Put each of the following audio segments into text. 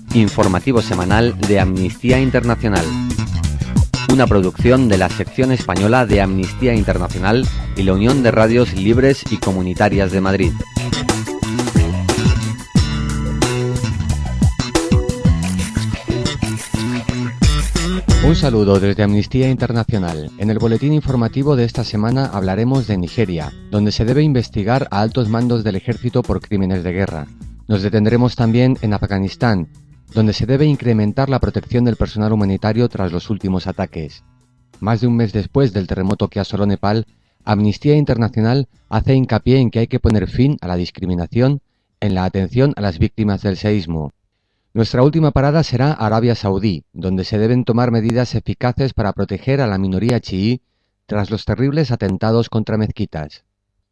Informativo semanal de Amnistía Internacional. Una producción de la sección española de Amnistía Internacional y la Unión de Radios Libres y Comunitarias de Madrid. Un saludo desde Amnistía Internacional. En el boletín informativo de esta semana hablaremos de Nigeria, donde se debe investigar a altos mandos del ejército por crímenes de guerra. Nos detendremos también en Afganistán, donde se debe incrementar la protección del personal humanitario tras los últimos ataques. Más de un mes después del terremoto que asoló Nepal, Amnistía Internacional hace hincapié en que hay que poner fin a la discriminación en la atención a las víctimas del seísmo. Nuestra última parada será Arabia Saudí, donde se deben tomar medidas eficaces para proteger a la minoría chií tras los terribles atentados contra mezquitas.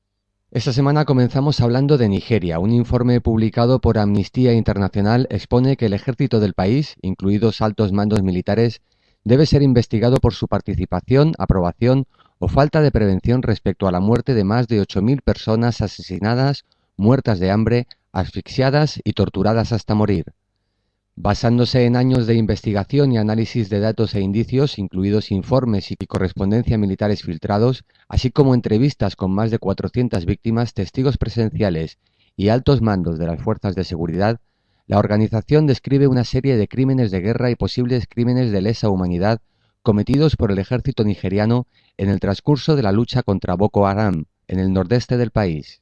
Esta semana comenzamos hablando de Nigeria. Un informe publicado por Amnistía Internacional expone que el ejército del país, incluidos altos mandos militares, debe ser investigado por su participación, aprobación o falta de prevención respecto a la muerte de más de 8.000 personas asesinadas, muertas de hambre, asfixiadas y torturadas hasta morir. Basándose en años de investigación y análisis de datos e indicios, incluidos informes y correspondencia militares filtrados, así como entrevistas con más de 400 víctimas, testigos presenciales y altos mandos de las fuerzas de seguridad, la organización describe una serie de crímenes de guerra y posibles crímenes de lesa humanidad cometidos por el ejército nigeriano en el transcurso de la lucha contra Boko Haram, en el nordeste del país.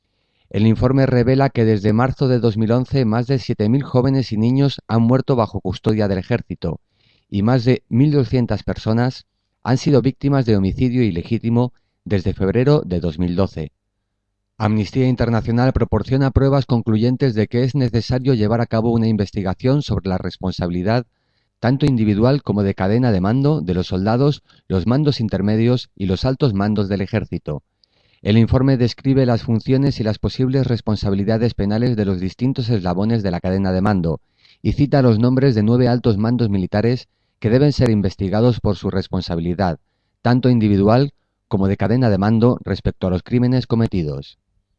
El informe revela que desde marzo de 2011 más de 7.000 jóvenes y niños han muerto bajo custodia del ejército y más de 1.200 personas han sido víctimas de homicidio ilegítimo desde febrero de 2012. Amnistía Internacional proporciona pruebas concluyentes de que es necesario llevar a cabo una investigación sobre la responsabilidad tanto individual como de cadena de mando de los soldados, los mandos intermedios y los altos mandos del ejército. El informe describe las funciones y las posibles responsabilidades penales de los distintos eslabones de la cadena de mando y cita los nombres de 9 altos mandos militares que deben ser investigados por su responsabilidad, tanto individual como de cadena de mando respecto a los crímenes cometidos.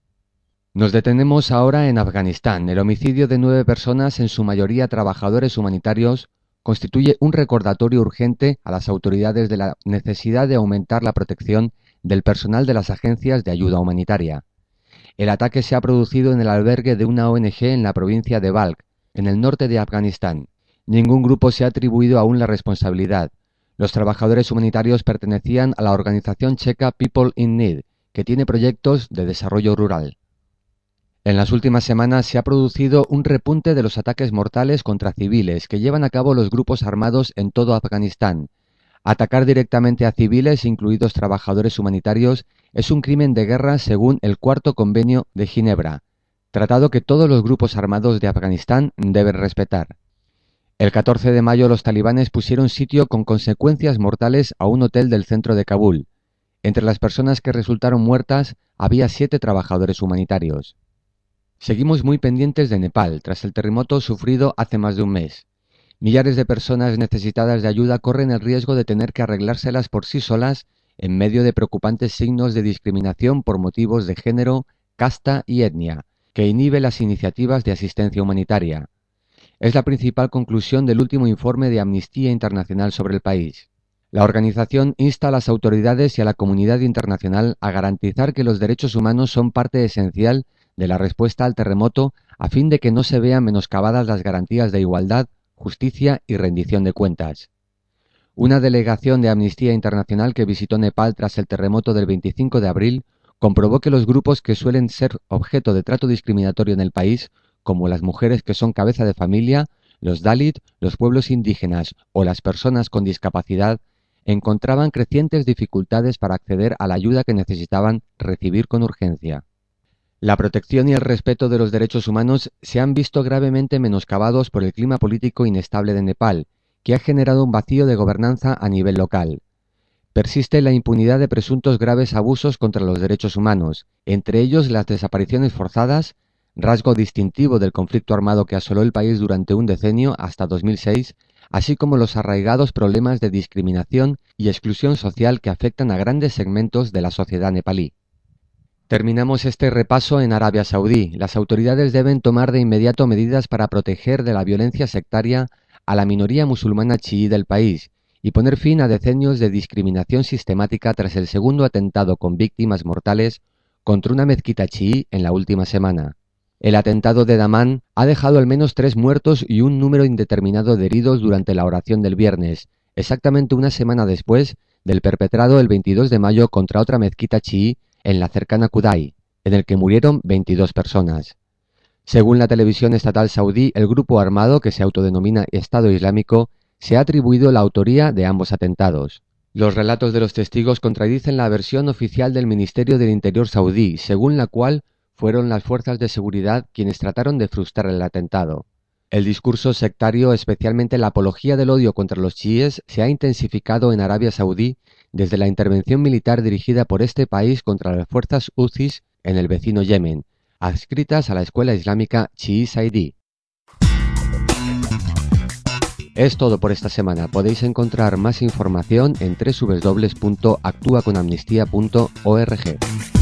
Nos detenemos ahora en Afganistán. El homicidio de 9 personas, en su mayoría trabajadores humanitarios, constituye un recordatorio urgente a las autoridades de la necesidad de aumentar la protección del personal de las agencias de ayuda humanitaria. El ataque se ha producido en el albergue de una ONG en la provincia de Balkh, en el norte de Afganistán. Ningún grupo se ha atribuido aún la responsabilidad. Los trabajadores humanitarios pertenecían a la organización checa People in Need, que tiene proyectos de desarrollo rural. En las últimas semanas se ha producido un repunte de los ataques mortales contra civiles que llevan a cabo los grupos armados en todo Afganistán. Atacar directamente a civiles, incluidos trabajadores humanitarios, es un crimen de guerra según el Cuarto Convenio de Ginebra, tratado que todos los grupos armados de Afganistán deben respetar. El 14 de mayo los talibanes pusieron sitio con consecuencias mortales a un hotel del centro de Kabul. Entre las personas que resultaron muertas había 7 trabajadores humanitarios. Seguimos muy pendientes de Nepal, tras el terremoto sufrido hace más de un mes. Millares de personas necesitadas de ayuda corren el riesgo de tener que arreglárselas por sí solas en medio de preocupantes signos de discriminación por motivos de género, casta y etnia, que inhibe las iniciativas de asistencia humanitaria. Es la principal conclusión del último informe de Amnistía Internacional sobre el país. La organización insta a las autoridades y a la comunidad internacional a garantizar que los derechos humanos son parte esencial de la respuesta al terremoto a fin de que no se vean menoscabadas las garantías de igualdad, justicia y rendición de cuentas. Una delegación de Amnistía Internacional que visitó Nepal tras el terremoto del 25 de abril comprobó que los grupos que suelen ser objeto de trato discriminatorio en el país, como las mujeres que son cabeza de familia, los Dalit, los pueblos indígenas o las personas con discapacidad, encontraban crecientes dificultades para acceder a la ayuda que necesitaban recibir con urgencia. La protección y el respeto de los derechos humanos se han visto gravemente menoscabados por el clima político inestable de Nepal, que ha generado un vacío de gobernanza a nivel local. Persiste la impunidad de presuntos graves abusos contra los derechos humanos, entre ellos las desapariciones forzadas, rasgo distintivo del conflicto armado que asoló el país durante un decenio hasta 2006, así como los arraigados problemas de discriminación y exclusión social que afectan a grandes segmentos de la sociedad nepalí. Terminamos este repaso en Arabia Saudí. Las autoridades deben tomar de inmediato medidas para proteger de la violencia sectaria a la minoría musulmana chií del país y poner fin a decenios de discriminación sistemática tras el segundo atentado con víctimas mortales contra una mezquita chií en la última semana. El atentado de Damán ha dejado al menos 3 muertos y un número indeterminado de heridos durante la oración del viernes, exactamente una semana después del perpetrado el 22 de mayo contra otra mezquita chií en la cercana Kudai, en el que murieron 22 personas. Según la televisión estatal saudí, el grupo armado que se autodenomina Estado Islámico se ha atribuido la autoría de ambos atentados. Los relatos de los testigos contradicen la versión oficial del Ministerio del Interior saudí, según la cual fueron las fuerzas de seguridad quienes trataron de frustrar el atentado. El discurso sectario, especialmente la apología del odio contra los chiíes, se ha intensificado en Arabia Saudí desde la intervención militar dirigida por este país contra las fuerzas houthis en el vecino Yemen, adscritas a la escuela islámica Chií Saidí. Es todo por esta semana. Podéis encontrar más información en www.actuaconamnistía.org.